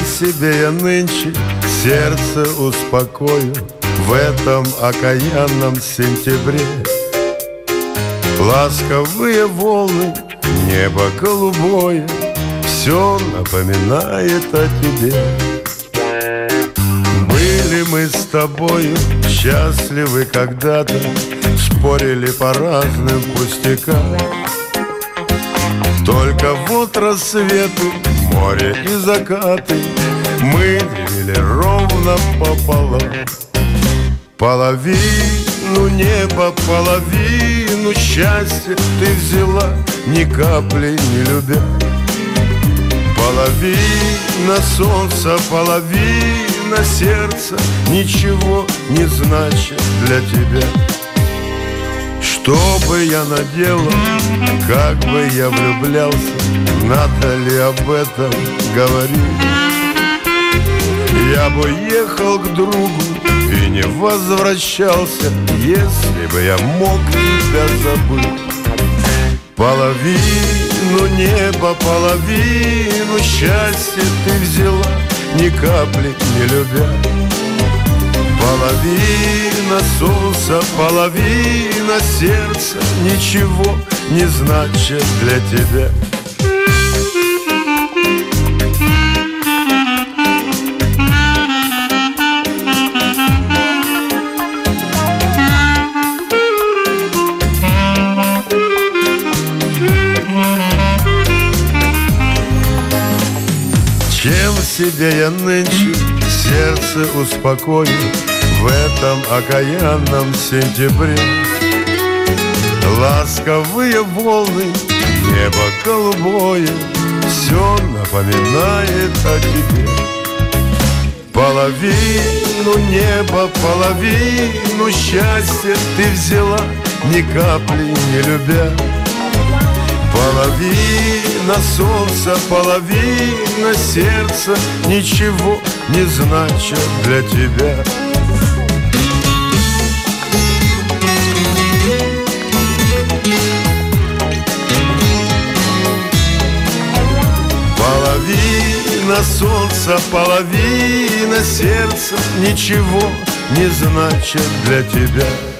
себе я нынче сердце успокою в этом окаянном сентябре? Ласковые волны, небо голубое, все напоминает о тебе. Были мы с тобою счастливы когда-то, спорили по разным пустякам. Только вот рассветы, море и закаты мы делили ровно пополам. Половину неба, половину счастья ты взяла, ни капли не любя. Половина солнца, половина сердца ничего не значит для тебя. Что бы я наделал, как бы я влюблялся, надо ли об этом говорить? Я бы ехал к другу и не возвращался, если бы я мог тебя забыть. Половину неба, половину счастья ты взяла, ни капли не любя. Половина солнца, половина сердца ничего не значит для тебя. Чем себе я нынче сердце успокою в этом окаянном сентябре? Ласковые волны, небо голубое, все напоминает о тебе. Половину неба, половину счастья ты взяла, ни капли не любя. Половина солнца, половина сердца ничего не значит для тебя. Половина солнца, половина сердца ничего не значит для тебя.